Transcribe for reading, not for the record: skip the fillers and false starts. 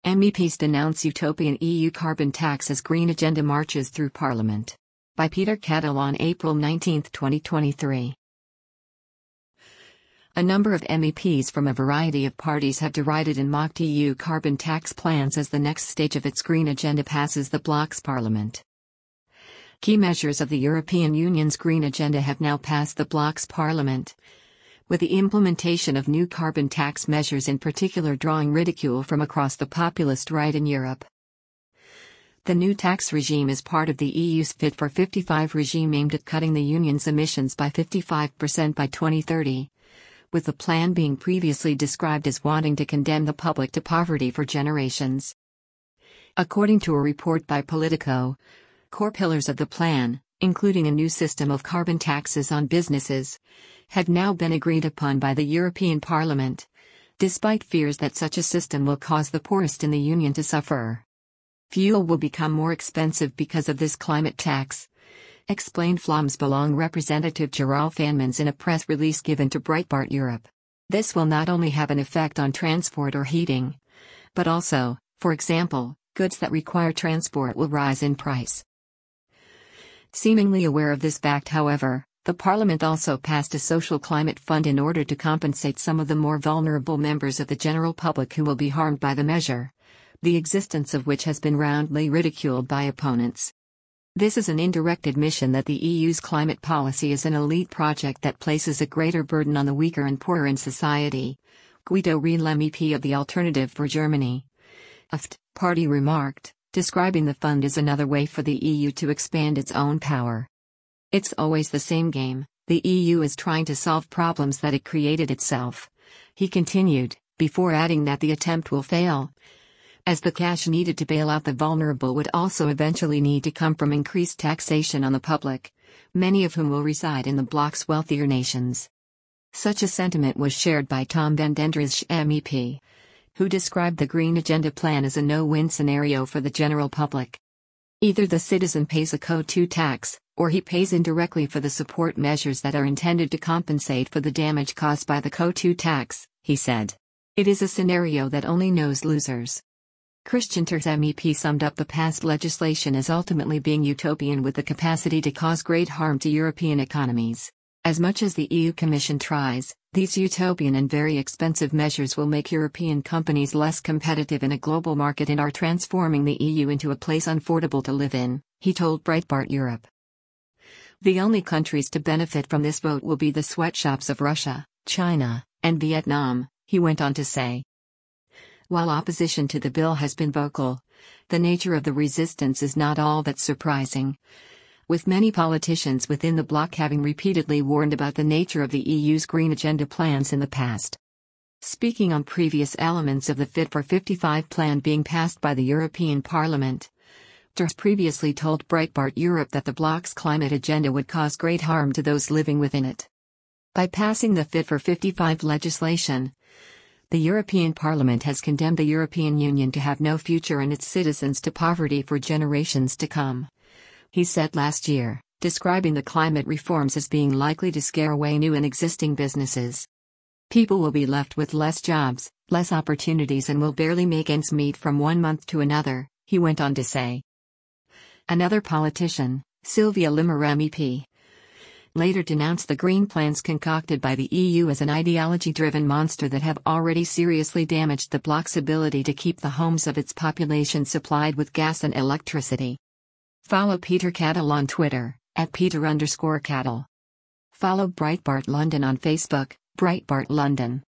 MEPs denounce utopian EU carbon tax as Green Agenda marches through Parliament. By Peter Kettle on April 19, 2023. A number of MEPs from a variety of parties have derided and mocked EU carbon tax plans as the next stage of its Green Agenda passes the bloc's Parliament. Key measures of the European Union's Green Agenda have now passed the bloc's Parliament, with the implementation of new carbon tax measures in particular drawing ridicule from across the populist right in Europe. The new tax regime is part of the EU's Fit for 55 regime aimed at cutting the Union's emissions by 55% by 2030, with the plan being previously described as wanting to condemn the public to poverty for generations. According to a report by Politico, core pillars of the plan, including a new system of carbon taxes on businesses, have now been agreed upon by the European Parliament, despite fears that such a system will cause the poorest in the Union to suffer. Fuel will become more expensive because of this climate tax, explained Vlaams Belang representative Gerald Vanmans in a press release given to Breitbart Europe. This will not only have an effect on transport or heating, but also, for example, goods that require transport will rise in price. Seemingly aware of this fact, however, the Parliament also passed a social climate fund in order to compensate some of the more vulnerable members of the general public who will be harmed by the measure, the existence of which has been roundly ridiculed by opponents. This is an indirect admission that the EU's climate policy is an elite project that places a greater burden on the weaker and poorer in society, Guido Riehl, MEP of the Alternative for Germany party remarked, describing the fund as another way for the EU to expand its own power. It's always the same game. The EU is trying to solve problems that it created itself, he continued, before adding that the attempt will fail, as the cash needed to bail out the vulnerable would also eventually need to come from increased taxation on the public, many of whom will reside in the bloc's wealthier nations. Such a sentiment was shared by Tom van den Dries, MEP, who described the Green Agenda plan as a no-win scenario for the general public. Either the citizen pays a CO2 tax, or he pays indirectly for the support measures that are intended to compensate for the damage caused by the CO2 tax, he said. It is a scenario that only knows losers. Christian Tertz, MEP, summed up the past legislation as ultimately being utopian with the capacity to cause great harm to European economies. As much as the EU Commission tries, these utopian and very expensive measures will make European companies less competitive in a global market and are transforming the EU into a place unaffordable to live in, he told Breitbart Europe. The only countries to benefit from this vote will be the sweatshops of Russia, China, and Vietnam, he went on to say. While opposition to the bill has been vocal, the nature of the resistance is not all that surprising, with many politicians within the bloc having repeatedly warned about the nature of the EU's Green Agenda plans in the past. Speaking on previous elements of the Fit for 55 plan being passed by the European Parliament, Tertz previously told Breitbart Europe that the bloc's climate agenda would cause great harm to those living within it. By passing the Fit for 55 legislation, the European Parliament has condemned the European Union to have no future and its citizens to poverty for generations to come, he said last year, describing the climate reforms as being likely to scare away new and existing businesses. People will be left with less jobs, less opportunities, and will barely make ends meet from one month to another, he went on to say. Another politician, Sylvia Limmer, MEP, later denounced the green plans concocted by the EU as an ideology-driven monster that have already seriously damaged the bloc's ability to keep the homes of its population supplied with gas and electricity. Follow Peter Kettle on Twitter, @Peter_Kettle. Follow Breitbart London on Facebook, Breitbart London.